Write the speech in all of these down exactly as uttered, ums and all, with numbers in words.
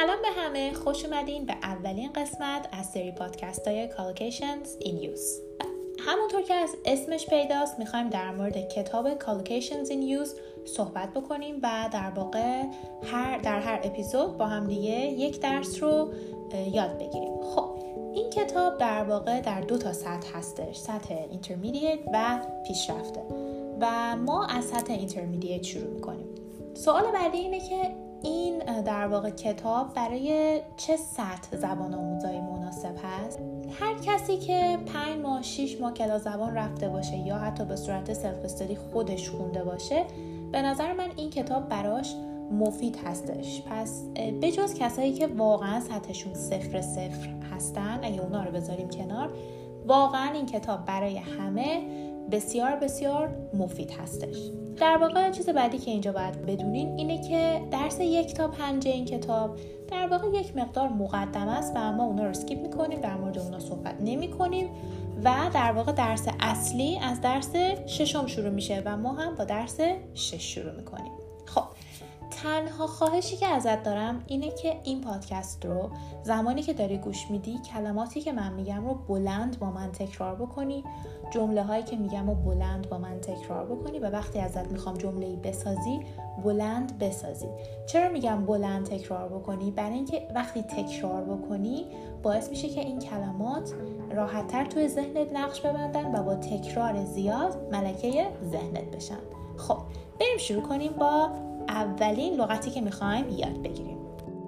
سلام به همه، خوش اومدین به اولین قسمت از سری پادکست های Collocations in Use. همونطور که از اسمش پیداست میخوایم در مورد کتاب Collocations in Use صحبت بکنیم و در واقع هر در هر اپیزود با هم دیگه یک درس رو یاد بگیریم. خب این کتاب در واقع در دو تا سطح هستش، سطح اینترمدییت و پیشرفته و ما از سطح اینترمدییت شروع میکنیم. سوال بعدی اینه که این در واقع کتاب برای چه سطح زبان آموزایی مناسب هست؟ هر کسی که پنج ماه شش ماه کلاس زبان رفته باشه یا حتی به صورت سلف استادی خودش خونده باشه، به نظر من این کتاب براش مفید هستش. پس بجز کسایی که واقعا سطحشون صفر صفر هستن، اگه اونا رو بذاریم کنار، واقعا این کتاب برای همه بسیار بسیار مفید هستش. در واقع چیز بعدی که اینجا باید بدونین اینه که درس یک تا پنج این کتاب در واقع یک مقدار مقدمه است و ما اونا رو اسکیپ میکنیم، در مورد اونا صحبت نمی کنیم و در واقع درس اصلی از درس ششم شروع میشه و ما هم با درس شش شروع میکنیم. خب تنها خواهشی که ازت دارم اینه که این پادکست رو زمانی که داری گوش میدی کلماتی که من میگم رو بلند با من تکرار بکنی، جمله هایی که میگم رو بلند با من تکرار بکنی و وقتی ازت میخوام جمله‌ای بسازی بلند بسازی. چرا میگم بلند تکرار بکنی؟ برای اینکه وقتی تکرار بکنی باعث میشه که این کلمات راحت‌تر توی ذهنت نقش ببندن و با تکرار زیاد ملکه ذهنت بشن. خب بریم شروع کنیم با اولین لغتی که میخوایم یاد بگیریم.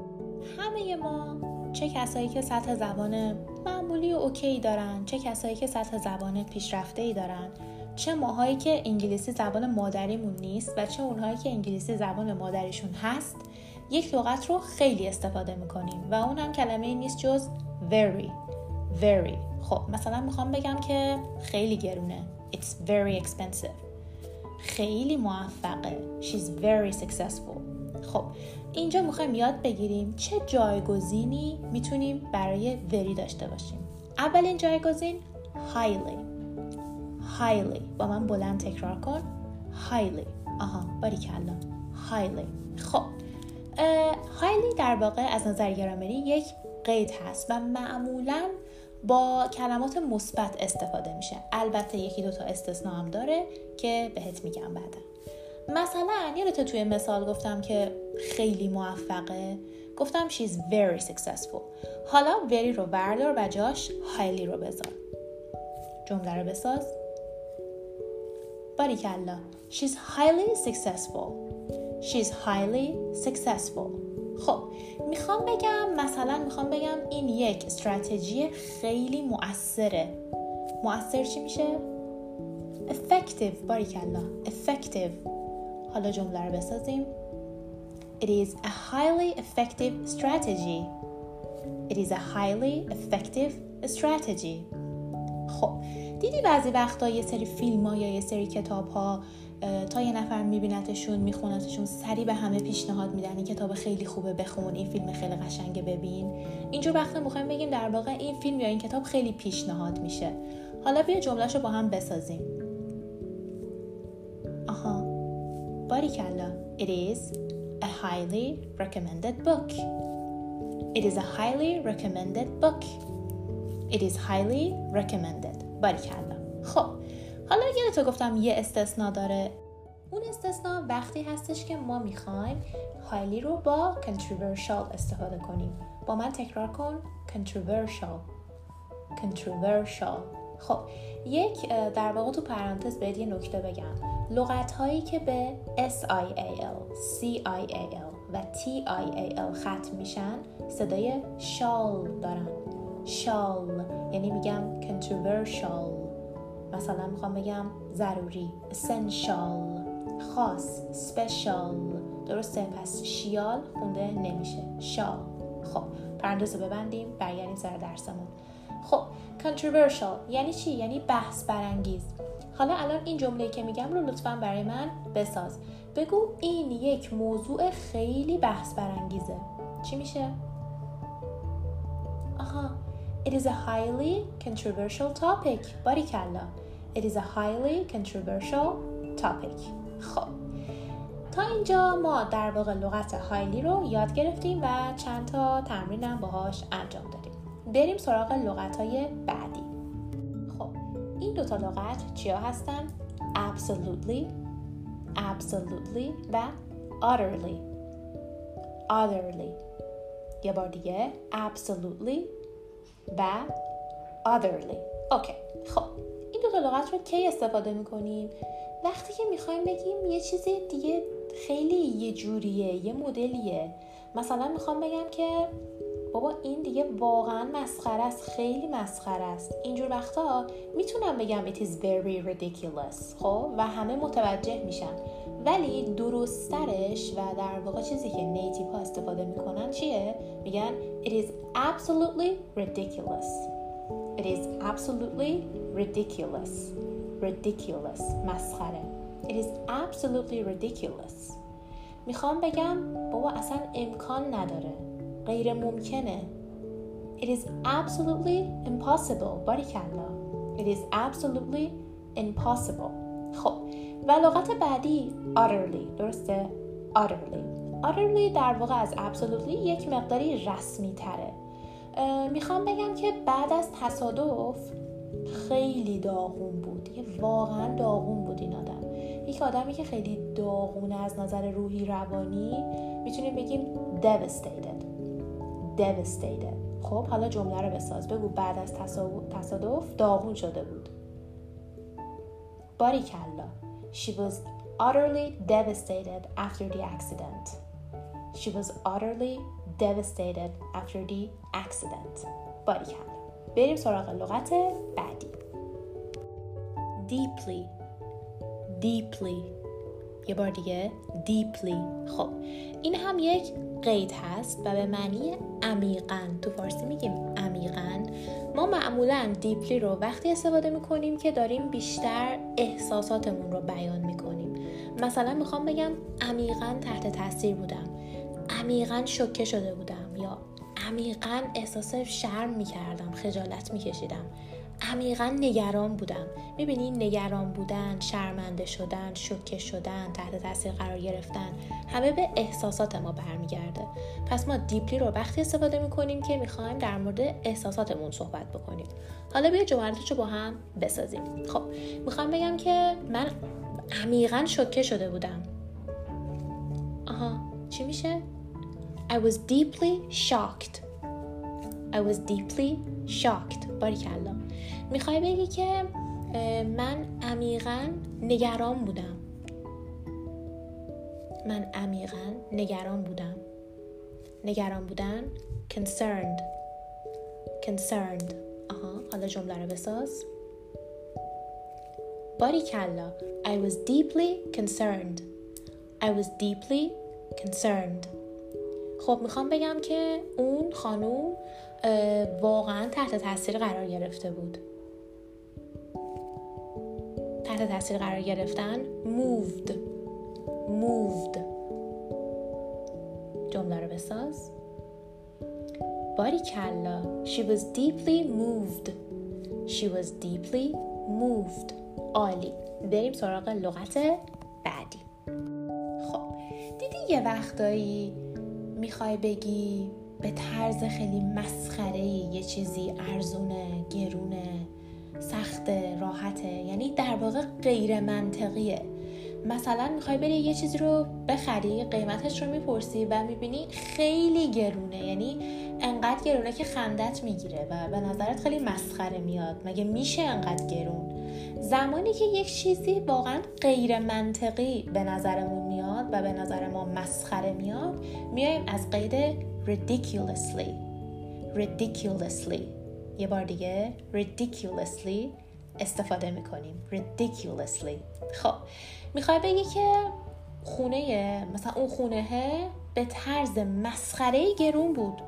همه ما، چه کسایی که سطح زبان معمولی و اوکی دارن، چه کسایی که سطح زبان پیشرفته‌ای دارن، چه ماهایی که انگلیسی زبان مادریمون نیست و چه اونهایی که انگلیسی زبان مادریشون هست، یک لغت رو خیلی استفاده میکنیم و اون هم کلمه نیست جز very very. خب مثلا میخوام بگم که خیلی گرونه، it's very expensive. خیلی موفقه، she's very successful. خب اینجا میخوایم یاد بگیریم چه جایگزینی میتونیم برای very داشته باشیم. اولین جایگزین highly. highly با من بلند تکرار کن. highly. آها باریکلا. highly. خب highly در واقع از نظر گرامری یک قید هست و معمولاً با کلمات مثبت استفاده میشه. البته یکی دو تا استثناء هم داره که بهت میگم بعدا. مثلا یادت توی مثال گفتم که خیلی موفقه، گفتم she's very successful. حالا very رو بردار و جاش highly رو بذار. جمله رو بساز. باریکلا. she's highly successful. she's highly successful. خب میخوام بگم مثلا میخوام بگم این یک استراتژی خیلی مؤثره. مؤثر چی میشه؟ effective. باریکلا. effective. حالا جمله رو بسازیم. It is a highly effective strategy. It is a highly effective strategy. خب دیدی بعضی وقتا یه سری فیلم ها یا یه سری کتاب ها تا یه نفر میبینتشون میخونتشون سری به همه پیشنهاد میدن این کتاب خیلی خوبه بخون، این فیلم خیلی قشنگه ببین. اینجور وقتا میخوایم بگیم در واقع این فیلم یا این کتاب خیلی پیشنهاد میشه. حالا بیا جملهشو با هم بسازیم. آها باریکلا. It is a highly recommended book. It is a highly recommended book. It is highly recommended. باریکلا. خب حالا یادت گفتم یه استثناء داره. اون استثناء وقتی هستش که ما میخوایم highly رو با controversial استفاده کنیم. با من تکرار کن. controversial. controversial. خب یک در واقع تو پرانتز بهت یه نکته بگم. لغت هایی که به S I A L, C I A L و T I A L ختم میشن صدای شال دارن. شال یعنی میگم controversial. مثلا میخوام بگم ضروری essential، خاص special. درسته؟ پس شیال خونده نمیشه، شال. خب پرانتز رو ببندیم برگردیم سر درسمون. خب controversial یعنی چی؟ یعنی بحث برانگیز. حالا الان این جمله‌ای که میگم رو لطفاً برای من بساز. بگو این یک موضوع خیلی بحث برانگیزه. چی میشه؟ آها It is a highly controversial topic. باریکلا. It is a highly controversial topic. خب تا اینجا ما در واقع لغت هایلی رو یاد گرفتیم و چند تا تمرین هم باهاش انجام دادیم. بریم سراغ لغت‌های بعدی. خب این دوتا لغت چیا هستن؟ absolutely absolutely و utterly utterly. یه بار دیگه absolutely و utterly. اوکی. خب این دوتا لغت رو کی استفاده میکنیم؟ وقتی که میخوایم بگیم یه چیزی دیگه خیلی یه جوریه، یه مدلیه. مثلا میخوام بگم که بابا این دیگه واقعا مسخره است، خیلی مسخره است. اینجور وقتا میتونم بگم it is very ridiculous، خب، و همه متوجه میشن. ولی درسترش و در واقع چیزی که نیتیو ها استفاده میکنن چیه؟ میگن it is absolutely ridiculous. It is absolutely ridiculous. Ridiculous. مسخره. It is absolutely ridiculous. میخوام بگم بابا اصلا امکان نداره. غیر ممکنه. It is absolutely impossible. باریکلا. It is absolutely impossible. خب و لغت بعدی utterly. درسته؟ utterly. utterly در واقع از absolutely یک مقداری رسمی تره. میخوام بگم که بعد از تصادف خیلی داغون بود. یه واقعا داغون بود این آدم. یک آدمی که خیلی داغونه از نظر روحی روانی میتونیم بگیم devastated. devastated. خب حالا جمله رو بساز. بگو بعد از تصادف داغون شده بود. باریکلا. She was utterly devastated after the accident. She was utterly devastated after the accident. باریکلا. بریم سراغ لغت بعدی. deeply deeply. یه بار دیگه deeply. خب این هم یک قید هست و به معنی عمیقاً. تو فارسی میگیم عمیقاً. ما معمولاً deeply رو وقتی استفاده میکنیم که داریم بیشتر احساساتمون رو بیان میکنیم. مثلا میخوام بگم عمیقاً تحت تاثیر بودم، عمیقاً شوکه شده بودم، یا عمیقاً احساس شرم میکردم، خجالت میکشیدم، عمیقاً نگران بودم. میبینی نگران بودن، شرمنده شدن، شوکه شدن، تحت تاثیر قرار گرفتن، همه به احساسات ما برمیگرده. پس ما دیپلی رو وقتی استفاده میکنیم که میخوایم در مورد احساساتمون صحبت بکنیم. حالا بیا جملاتشو با هم بسازیم. خب میخوام بگم که من عمیقاً شوکه شده بودم. آها چی میشه؟ I was deeply shocked. I was deeply shocked. باریکلا. میخوای بگی که من عمیقاً نگران بودم. من عمیقاً نگران بودم. نگران بودن concerned. concerned. آها حالا جمله رو بساز. باریکلا. I was deeply concerned. I was deeply concerned. خب میخوام بگم که اون خانوم واقعا تحت تاثیر قرار گرفته بود. تحت تاثیر قرار گرفتن moved. moved. جمله رو بساز. باریکلا. She was deeply moved. She was deeply moved. عالی. بریم سراغ لغت بعدی. خب دیدی یه وقتایی میخوای بگی به طرز خیلی مسخره‌ای یه چیزی ارزونه، گرونه، سخته، راحته، یعنی در واقع غیر منطقیه. مثلا میخوای بری یه چیزی رو بخری، قیمتش رو میپرسی و میبینی خیلی گرونه، یعنی انقدر گرونه که خندت میگیره و به نظرت خیلی مسخره میاد. مگه میشه انقدر گرون؟ زمانی که یک چیزی واقعا غیر منطقی به نظرمون میاد و به نظر ما مسخره میاد، میایم از قید ridiculously. ridiculously. یه بار دیگه ridiculously استفاده میکنیم. ridiculously. خب میخوای بگی که خونه، مثلا اون خونه به طرز مسخره‌ای گرون بود.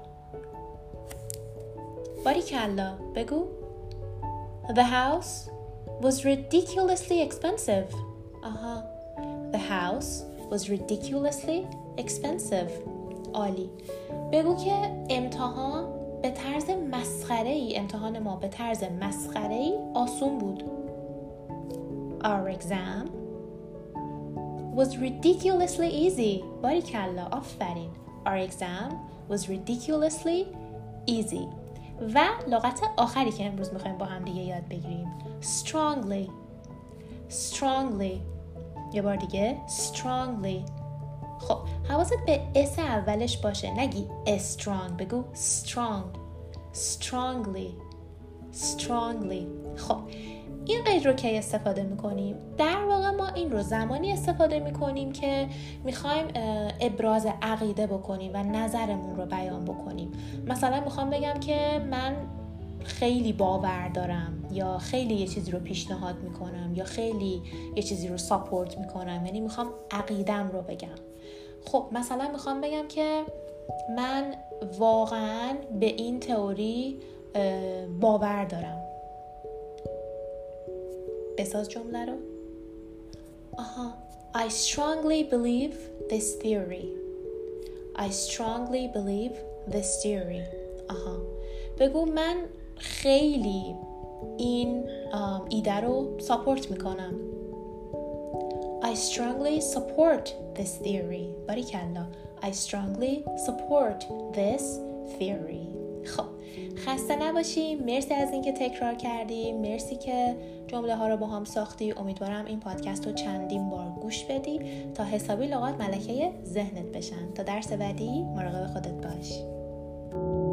باریکلا. بگو The house was ridiculously expensive. آها. The house was ridiculously expensive. عالی. بگو که امتحان به طرز مسخره‌ای، امتحان ما به طرز مسخره‌ای آسون بود. Our exam was ridiculously easy. باریکلا، آفرین. Our exam was ridiculously easy. و لغت آخری که امروز میخوایم با هم دیگه یاد بگیریم strongly. strongly. یه بار دیگه strongly. خب حواست به اس اولش باشه، نگی strong، بگو strong. strongly. strongly. خب این قید رو که استفاده میکنیم؟ در واقع ما این رو زمانی استفاده میکنیم که میخوایم ابراز عقیده بکنیم و نظرمون رو بیان بکنیم. مثلا میخوام بگم که من خیلی باور دارم، یا خیلی یه چیزی رو پیشنهاد میکنم، یا خیلی یه چیزی رو ساپورت میکنم، یعنی میخوام عقیدم رو بگم. خب مثلا میخوام بگم که من واقعا به این تئوری باور دارم. بساز جمله رو. آها. I strongly believe this theory. I strongly believe this theory. آها. بگو من خیلی این ایده رو ساپورت میکنم. I strongly support this theory. باریکلا. I strongly support this theory. خب خسته نباشی. مرسی از اینکه تکرار کردی، مرسی که جمله ها رو با هم ساختی. امیدوارم این پادکست رو چندین بار گوش بدی تا حسابی لغات ملکه ذهنت بشن. تا درس بعدی مراقب خودت باش.